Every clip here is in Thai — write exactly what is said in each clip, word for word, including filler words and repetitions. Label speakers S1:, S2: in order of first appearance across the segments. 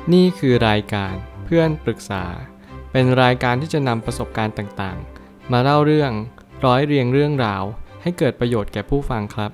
S1: นี่คือรายการเพื่อนปรึกษาเป็นรายการที่จะนำประสบการณ์ต่างๆมาเล่าเรื่องร้อยเรียงเรื่องราวให้เกิดประโยชน์แก่ผู้ฟังครับ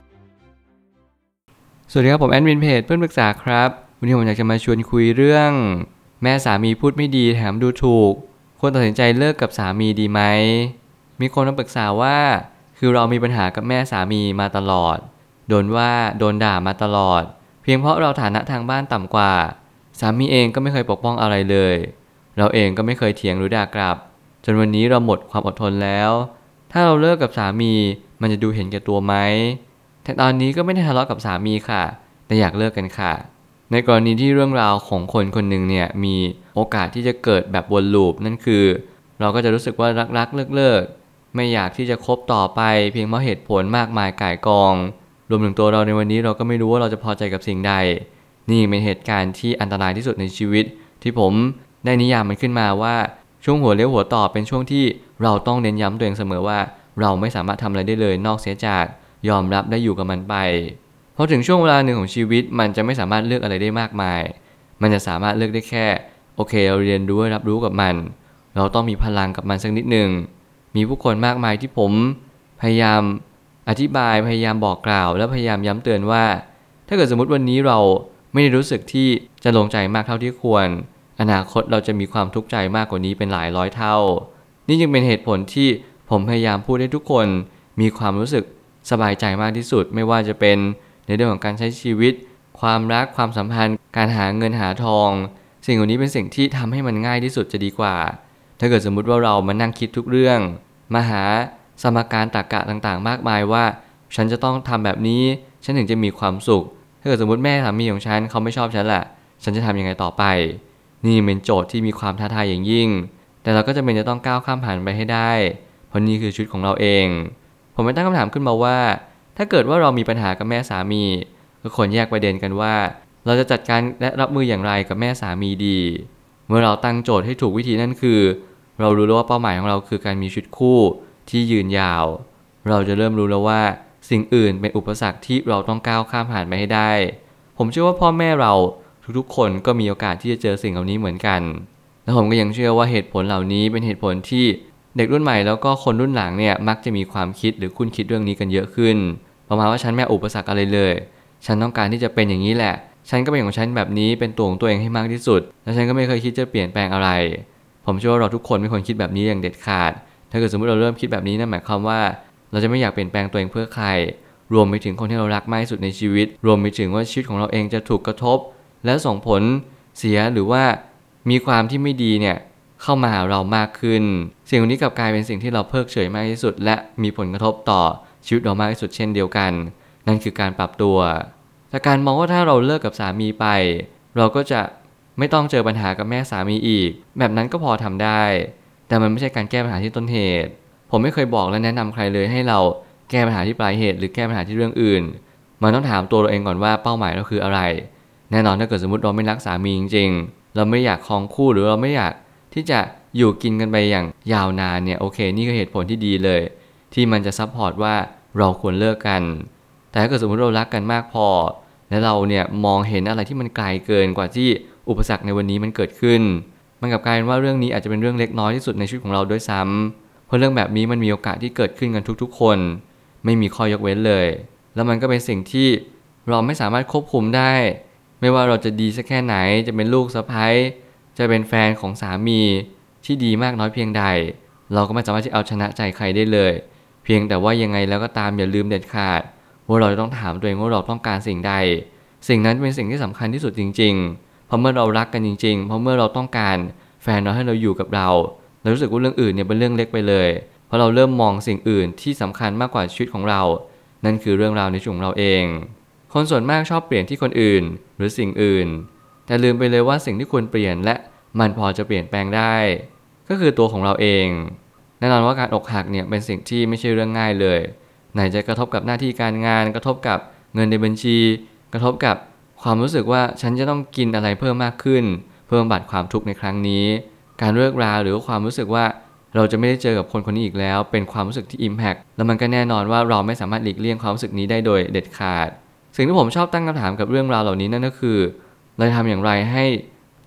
S1: สวัสดีครับผมแอดมินเพจเพื่อนปรึกษาครับวันนี้ผมอยากจะมาชวนคุยเรื่องแม่สามีพูดไม่ดีแถมดูถูกควรตัดสินใจเลิกกับสามีดีไหมมีคนมาปรึกษาว่าคือเรามีปัญหากับแม่สามีมาตลอดโดนว่าโดนด่ามาตลอดเพียงเพราะเราฐานะทางบ้านต่ำกว่าสามีเองก็ไม่เคยปกป้องอะไรเลยเราเองก็ไม่เคยเถียงหรือด่ากลับจนวันนี้เราหมดความอดทนแล้วถ้าเราเลิกกับสามีมันจะดูเห็นแก่ตัวไหมแต่ตอนนี้ก็ไม่ได้ทะเลาะกับสามีค่ะแต่อยากเลิกกันค่ะในกรณีที่เรื่องราวของคนคนหนึ่งเนี่ยมีโอกาสที่จะเกิดแบบวนลูปนั่นคือเราก็จะรู้สึกว่ารักๆเลิกๆไม่อยากที่จะคบต่อไปเพียงเพราะเหตุผลมากมายก่ายกองรวมถึงตัวเราในวันนี้เราก็ไม่รู้ว่าเราจะพอใจกับสิ่งใดนี่เป็นเหตุการณ์ที่อันตรายที่สุดในชีวิตที่ผมได้นิยามมันขึ้นมาว่าช่วงหัวเลี้ยวหัวต่อเป็นช่วงที่เราต้องเน้นย้ำตัวเองเสมอว่าเราไม่สามารถทำอะไรได้เลยนอกเสียจากยอมรับได้อยู่กับมันไปพอถึงช่วงเวลาหนึ่งของชีวิตมันจะไม่สามารถเลือกอะไรได้มากมายมันจะสามารถเลือกได้แค่โอเคเราเรียนรู้รับรู้กับมันเราต้องมีพลังกับมันสักนิดหนึ่งมีผู้คนมากมายที่ผมพยายามอธิบายพยายามบอกกล่าวและพยายามย้ำเตือนว่าถ้าเกิดสมมติวันนี้เราไม่ได้รู้สึกที่จะลงใจมากเท่าที่ควรอนาคตเราจะมีความทุกข์ใจมากกว่านี้เป็นหลายร้อยเท่านี่จึงเป็นเหตุผลที่ผมพยายามพูดให้ทุกคนมีความรู้สึกสบายใจมากที่สุดไม่ว่าจะเป็นในเรื่องของการใช้ชีวิตความรักความสัมพันธ์การหาเงินหาทองสิ่งเหล่านี้เป็นสิ่งที่ทำให้มันง่ายที่สุดจะดีกว่าถ้าเกิดสมมุติว่าเรามานั่งคิดทุกเรื่องมาหาสมการตรรกะต่างๆมากมายว่าฉันจะต้องทำแบบนี้ฉันถึงจะมีความสุขถ้าเกิดสมมติแม่สามีของฉันเขาไม่ชอบฉันแหละฉันจะทำยังไงต่อไปนี่เป็นโจทย์ที่มีความท้าทายอย่างยิ่งแต่เราก็จะเป็นจะต้องก้าวข้ามผ่านไปให้ได้เพราะนี่คือชีวิตของเราเองผมไม่ตั้งคำถามขึ้นมาว่าถ้าเกิดว่าเรามีปัญหากับแม่สามีก็ควรแยกประเด็นกันว่าเราจะจัดการและรับมืออย่างไรกับแม่สามีดีเมื่อเราตั้งโจทย์ให้ถูกวิธีนั่นคือเรารู้แล้วว่าเป้าหมายของเราคือการมีชีวิตคู่ที่ยืนยาวเราจะเริ่มรู้แล้วว่าสิ่งอื่นเป็นอุปสรรคที่เราต้องก้าวข้ามผ่านไปให้ได้ผมเชื่อว่าพ่อแม่เราทุกๆคนก็มีโอกาสที่จะเจอสิ่งเหล่านี้เหมือนกันและผมก็ยังเชื่อว่าเหตุผลเหล่านี้เป็นเหตุผลที่เด็กรุ่นใหม่แล้วก็คนรุ่นหลังเนี่ยมักจะมีความคิดหรือคุ้นคิดเรื่องนี้กันเยอะขึ้นประมาณว่าฉันไม่อุปสรรคอะไรเลยฉันต้องการที่จะเป็นอย่างนี้แหละฉันก็เป็นของฉันแบบนี้เป็นตัวของตัวเองให้มากที่สุดและฉันก็ไม่เคยคิดจะเปลี่ยนแปลงอะไรผมเชื่อว่าเราทุกคนไม่ควรคิดแบบนี้อย่างเด็ดขาดถ้าเกิดสมมติเราเริ่มคิดแบบนี้นั่นหมายความว่าเราจะไม่อยากเปลี่ยนแปลงตัวเองเพื่อใครรวมไปถึงคนที่เรารักมากที่สุดในชีวิตรวมไปถึงว่าชีวิตของเราเองจะถูกกระทบและส่งผลเสียหรือว่ามีความที่ไม่ดีเนี่ยเข้ามาหาเรามากขึ้นสิ่งนี้กลับกลายเป็นสิ่งที่เราเพิกเฉยมากที่สุดและมีผลกระทบต่อชีวิตเรามากที่สุดเช่นเดียวกันนั่นคือการปรับตัวแต่การมองว่าถ้าเราเลิกกับสามีไปเราก็จะไม่ต้องเจอปัญหากับแม่สามีอีกแบบนั้นก็พอทำได้แต่มันไม่ใช่การแก้ปัญหาที่ต้นเหตุผมไม่เคยบอกและแนะนำใครเลยให้เราแก้ปัญหาที่ปลายเหตุหรือแก้ปัญหาที่เรื่องอื่นมันต้องถามตัวเราเองก่อนว่าเป้าหมายเราคืออะไรแน่นอนถ้าเกิดสมมติเราไม่รักสามีจริงๆเราไม่อยากครองคู่หรือเราไม่อยากที่จะอยู่กินกันไปอย่างยาวนานเนี่ยโอเคนี่คือเหตุผลที่ดีเลยที่มันจะซัพพอร์ตว่าเราควรเลิกกันแต่ถ้าเกิดสมมติเรารักกันมากพอและเราเนี่ยมองเห็นอะไรที่มันไกลเกินกว่าที่อุปสรรคในวันนี้มันเกิดขึ้นมันกลับกลายเป็นว่าเรื่องนี้อาจจะเป็นเรื่องเล็กน้อยที่สุดในชีวิตของเราด้วยซ้ำเพราะเรื่องแบบนี้มันมีโอกาสที่เกิดขึ้นกันทุกๆคนไม่มีข้อยกเว้นเลยแล้วมันก็เป็นสิ่งที่เราไม่สามารถควบคุมได้ไม่ว่าเราจะดีสักแค่ไหนจะเป็นลูกสะใภ้จะเป็นแฟนของสามีที่ดีมากน้อยเพียงใดเราก็ไม่สามารถที่เอาชนะใจใครได้เลยเพียงแต่ว่ายังไงแล้วก็ตามอย่าลืมเด็ดขาดว่าเราจะต้องถามตัวเองว่าเราต้องการสิ่งใดสิ่งนั้นเป็นสิ่งที่สำคัญที่สุดจริงๆเพราะเมื่อเรารักกันจริงๆเพราะเมื่อเราต้องการแฟนเราให้เราอยู่กับเราเรารู้สึกว่าเรื่องอื่นเนี่ยเป็นเรื่องเล็กไปเลยเพราะเราเริ่มมองสิ่งอื่นที่สำคัญมากกว่าชีวิตของเรานั่นคือเรื่องราวในชีวิตของเราเองคนส่วนมากชอบเปลี่ยนที่คนอื่นหรือสิ่งอื่นแต่ลืมไปเลยว่าสิ่งที่ควรเปลี่ยนและมันพอจะเปลี่ยนแปลงได้ก็คือตัวของเราเองแน่นอนว่าการอกหักเนี่ยเป็นสิ่งที่ไม่ใช่เรื่องง่ายเลยไหนจะกระทบกับหน้าที่การงานกระทบกับเงินในบัญชีกระทบกับความรู้สึกว่าฉันจะต้องกินอะไรเพิ่มมากขึ้นเพื่อบำบัดความทุกข์ในครั้งนี้การเลิกราหรือความรู้สึกว่าเราจะไม่ได้เจอกับคนคนนี้อีกแล้วเป็นความรู้สึกที่ impact แล้วมันก็แน่นอนว่าเราไม่สามารถหลีกเลี่ยงความรู้สึกนี้ได้โดยเด็ดขาดสิ่งที่ผมชอบตั้งคำถามกับเรื่องราวเหล่านี้นั่นก็คือเราจะทำอย่างไรให้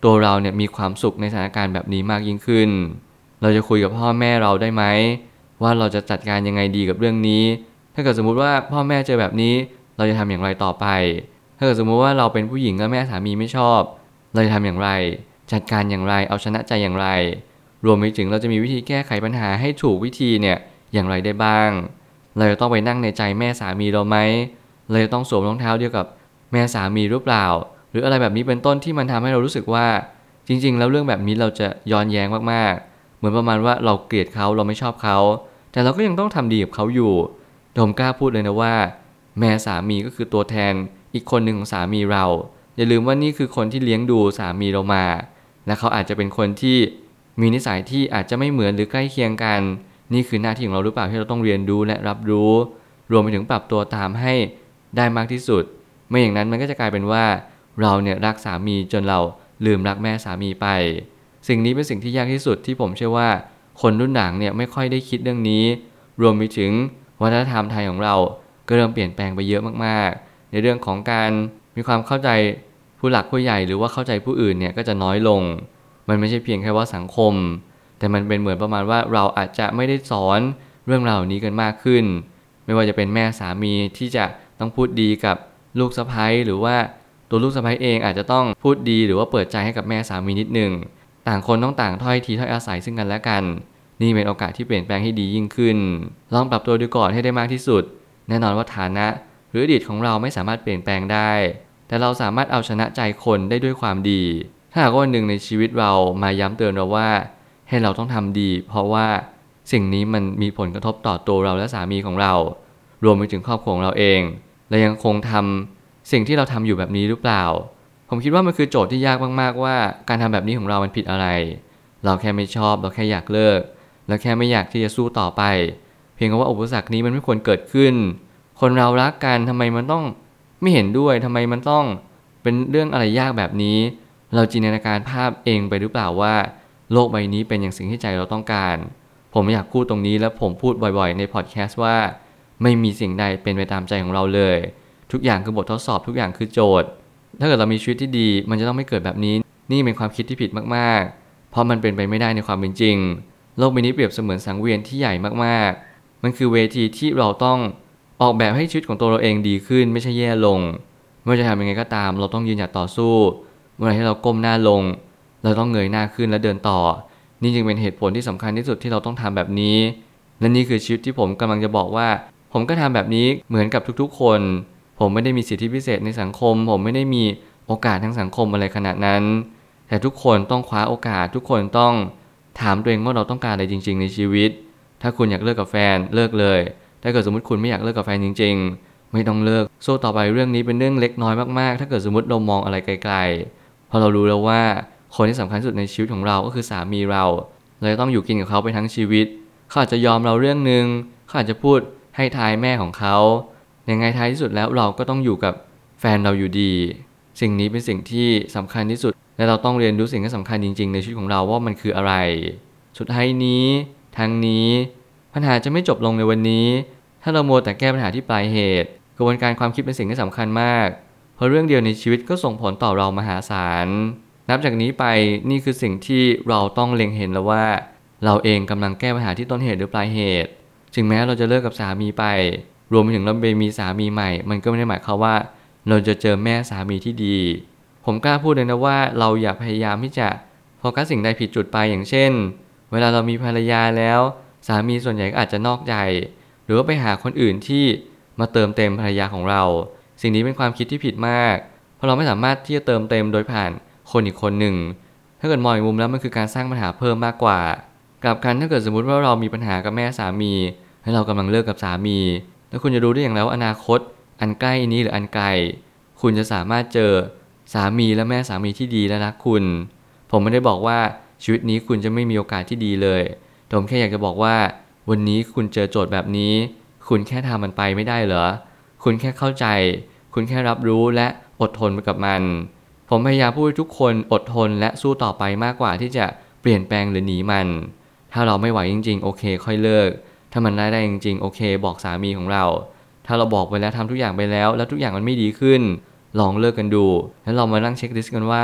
S1: ตัวเราเนี่ยมีความสุขในสถานการณ์แบบนี้มากยิ่งขึ้นเราจะคุยกับพ่อแม่เราได้ไหมว่าเราจะจัดการยังไงดีกับเรื่องนี้ถ้าเกิดสมมุติว่าพ่อแม่เจอแบบนี้เราจะทำอย่างไรต่อไปถ้าเกิดสมมุติว่าเราเป็นผู้หญิงแล้วแม่สามีไม่ชอบเราจะทำอย่างไรจัดการอย่างไรเอาชนะใจอย่างไรรวมไปถึงเราจะมีวิธีแก้ไขปัญหาให้ถูกวิธีเนี่ยอย่างไรได้บ้างเราจะต้องไปนั่งในใจแม่สามีเราไหมเราจะต้องสวมรองเท้าเดียวกับแม่สามีหรือเปล่าหรืออะไรแบบนี้เป็นต้นที่มันทำให้เรารู้สึกว่าจริงๆแล้วเรื่องแบบนี้เราจะย้อนแย้งมากๆเหมือนประมาณว่าเราเกลียดเขาเราไม่ชอบเขาแต่เราก็ยังต้องทำดีกับเขาอยู่ผมกล้าพูดเลยนะว่าแม่สามีก็คือตัวแทนอีกคนหนึ่งของสามีเราอย่าลืมว่านี่คือคนที่เลี้ยงดูสามีเรามาและเขาอาจจะเป็นคนที่มีนิสัยที่อาจจะไม่เหมือนหรือใกล้เคียงกันนี่คือหน้าที่ของเราหรือเปล่าที่เราต้องเรียนรู้และรับรู้รวมไปถึงปรับตัวตามให้ได้มากที่สุดไม่อย่างนั้นมันก็จะกลายเป็นว่าเราเนี่ยรักสามีจนเราลืมรักแม่สามีไปสิ่งนี้เป็นสิ่งที่ยากที่สุดที่ผมเชื่อว่าคนรุ่นหลังเนี่ยไม่ค่อยได้คิดเรื่องนี้รวมไปถึงวัฒนธรรมไทยของเราก็เริ่มเปลี่ยนแปลงไปเยอะมากๆในเรื่องของการมีความเข้าใจผู้หลักผู้ใหญ่หรือว่าเข้าใจผู้อื่นเนี่ยก็จะน้อยลงมันไม่ใช่เพียงแค่ว่าสังคมแต่มันเป็นเหมือนประมาณว่าเราอาจจะไม่ได้สอนเรื่องราวนี้กันมากขึ้นไม่ว่าจะเป็นแม่สามีที่จะต้องพูดดีกับลูกสะใภ้หรือว่าตัวลูกสะใภ้เองอาจจะต้องพูดดีหรือว่าเปิดใจให้กับแม่สามีนิดนึงต่างคนต้องต่างถ้อยทีถ้อยอาศัยซึ่งกันและกันนี่เป็นโอกาสที่เปลี่ยนแปลงให้ดียิ่งขึ้นลองปรับตัวดูก่อนให้ได้มากที่สุดแน่นอนว่าฐานะหรืออดีตของเราไม่สามารถเปลี่ยนแปลงได้แต่เราสามารถเอาชนะใจคนได้ด้วยความดีถ้าหากว่าวันหนึ่งในชีวิตเรามาย้ำเตือนเราว่าให้เราต้องทำดีเพราะว่าสิ่งนี้มันมีผลกระทบต่อตัวเราและสามีของเรารวมไปถึงครอบครัวของเราเองและยังคงทำสิ่งที่เราทำอยู่แบบนี้หรือเปล่าผมคิดว่ามันคือโจทย์ที่ยากมากๆว่าการทำแบบนี้ของเรามันผิดอะไรเราแค่ไม่ชอบเราแค่อยากเลิกเราแค่ไม่อยากที่จะสู้ต่อไปเพียงเพราะว่าอุปสรรคนี้มันไม่ควรเกิดขึ้นคนเรารักกันทำไมมันต้องไม่เห็นด้วยทำไมมันต้องเป็นเรื่องอะไรยากแบบนี้เราจินตนาการภาพเองไปหรือเปล่าว่าโลกใบนี้เป็นอย่างสิ่งที่ใจเราต้องการผมอยากพูดตรงนี้และผมพูดบ่อยๆในพอดแคสต์ว่าไม่มีสิ่งใดเป็นไปตามใจของเราเลยทุกอย่างคือบททดสอบทุกอย่างคือโจทย์ถ้าเกิดเรามีชีวิตที่ดีมันจะต้องไม่เกิดแบบนี้นี่เป็นความคิดที่ผิดมากๆเพราะมันเป็นไปไม่ได้ในความเป็นจริงโลกใบนี้เปรียบเสมือนสังเวียนที่ใหญ่มากๆมันคือเวทีที่เราต้องออกแบบให้ชีวิตของตัวเราเองดีขึ้นไม่ใช่แย่ลงไม่ว่าจะทำยังไงก็ตามเราต้องยืนหยัดต่อสู้เมื่อไหร่ที่เราก้มหน้าลงเราต้องเงยหน้าขึ้นและเดินต่อนี่จึงเป็นเหตุผลที่สำคัญที่สุดที่เราต้องทำแบบนี้และนี่คือชีวิตที่ผมกำลังจะบอกว่าผมก็ทำแบบนี้เหมือนกับทุกๆคนผมไม่ได้มีสิทธิพิเศษในสังคมผมไม่ได้มีโอกาสทางสังคมอะไรขนาดนั้นแต่ทุกคนต้องคว้าโอกาสทุกคนต้องถามตัวเองว่าเราต้องการอะไรจริงๆในชีวิตถ้าคุณอยากเลิกกับแฟนเลิกเลยถ้าเกิดสมมติคุณไม่อยากเลิกกับแฟนจริงๆไม่ต้องเลิกสู้ต่อไปเรื่องนี้เป็นเรื่องเล็กน้อยมากๆถ้าเกิดสมมติเรามองอะไรไกลๆพอเรารู้แล้วว่าคนที่สำคัญที่สุดในชีวิตของเราก็คือสามีเราเราจะต้องอยู่กินกับเขาไปทั้งชีวิตเขาอาจจะยอมเราเรื่องนึงเขาอาจจะพูดให้ท้ายแม่ของเขายังไงท้ายที่สุดแล้วเราก็ต้องอยู่กับแฟนเราอยู่ดีสิ่งนี้เป็นสิ่งที่สำคัญที่สุดและเราต้องเรียนรู้สิ่งที่สำคัญจริงๆในชีวิตของเราว่ามันคืออะไรสุดท้ายนี้ทั้งนี้ปัญหาจะไม่จบลงในวันนี้ถ้าเรามัวแต่แก้ปัญหาที่ปลายเหตุกระบวนการความคิดเป็นสิ่งที่สำคัญมากเพราะเรื่องเดียวในชีวิตก็ส่งผลต่อเรามหาศาลนับจากนี้ไปนี่คือสิ่งที่เราต้องเล็งเห็นแล้วว่าเราเองกำลังแก้ปัญหาที่ต้นเหตุหรือปลายเหตุถึงแม้เราจะเลิกกับสามีไปรวมไปถึงเราไปมีสามีใหม่มันก็ไม่ได้หมายความว่าเราจะเจอแม่สามีที่ดีผมกล้าพูดเลยนะว่าเราอย่าพยายามที่จะโฟกัสสิ่งใดผิดจุดไปอย่างเช่นเวลาเรามีภรรยาแล้วสามีส่วนใหญ่ก็อาจจะนอกใจหรือว่าไปหาคนอื่นที่มาเติมเต็มภรรยาของเราสิ่งนี้เป็นความคิดที่ผิดมากเพราะเราไม่สามารถที่จะเติมเต็มโดยผ่านคนอีกคนหนึ่งถ้าเกิดมองอีกมุมแล้วมันคือการสร้างปัญหาเพิ่มมากกว่ากลับกันถ้าเกิดสมมุติว่าเรามีปัญหากับแม่สามีและเรากำลังเลิกกับสามีแล้วคุณจะรู้ได้อย่างไรว่าอนาคตอันใกล้นี้หรืออันไกลคุณจะสามารถเจอสามีและแม่สามีที่ดีและรักคุณผมไม่ได้บอกว่าชีวิตนี้คุณจะไม่มีโอกาสที่ดีเลยแต่ผมแค่อยากจะบอกว่าวันนี้คุณเจอโจทย์แบบนี้คุณแค่ทำมันไปไม่ได้เหรอคุณแค่เข้าใจคุณแค่รับรู้และอดทนไปกับมันผมพยายามพูดให้ทุกคนอดทนและสู้ต่อไปมากกว่าที่จะเปลี่ยนแปลงหรือหนีมันถ้าเราไม่ไหวจริงๆโอเคค่อยเลิกถ้ามันได้ได้จริงๆโอเคบอกสามีของเราถ้าเราบอกไปแล้วทำทุกอย่างไปแล้วแล้วทุกอย่างมันไม่ดีขึ้นลองเลิกกันดูแล้วเรามานั่งเช็คลิสต์กันว่า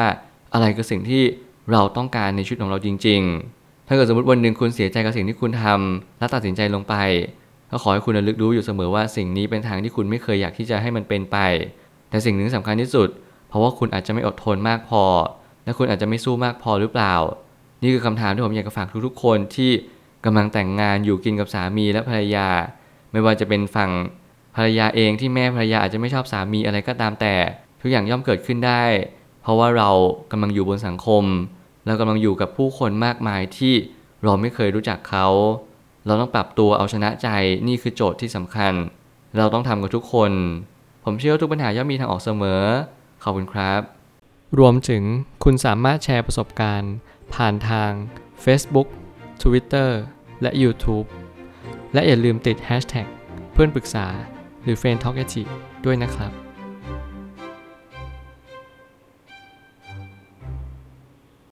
S1: อะไรคือสิ่งที่เราต้องการในชีวิตของเราจริงๆถ้าเกิดสมมติวันหนึ่งคุณเสียใจกับสิ่งที่คุณทำและตัดสินใจลงไปก็ขอให้คุณระลึกรู้อยู่เสมอว่าสิ่งนี้เป็นทางที่คุณไม่เคยอยากที่จะให้มันเป็นไปแต่สิ่งหนึ่งสำคัญที่สุดเพราะว่าคุณอาจจะไม่อดทนมากพอและคุณอาจจะไม่สู้มากพอหรือเปล่านี่คือคำถามที่ผมอยากจะฝากทุกๆคนที่กำลังแต่งงานอยู่กินกับสามีและภรรยาไม่ว่าจะเป็นฝั่งภรรยาเองที่แม่ภรรยาอาจจะไม่ชอบสามีอะไรก็ตามแต่ทุกอย่างย่อมเกิดขึ้นได้เพราะว่าเรากำลังอยู่บนสังคมเรากำลังอยู่กับผู้คนมากมายที่เราไม่เคยรู้จักเขาเราต้องปรับตัวเอาชนะใจนี่คือโจทย์ที่สำคัญเราต้องทำกับทุกคนผมเชื่อว่าทุกปัญหาย่อมมีทางออกเสมอขอบคุณครับรวมถึงคุณสามารถแชร์ประสบการณ์ผ่านทาง Facebook Twitter และ YouTube และอย่าลืมติด แฮชแท็ก เพื่อนปรึกษาหรือ เฟรนด์ ทอล์ก แอท จี ด้วยนะครับ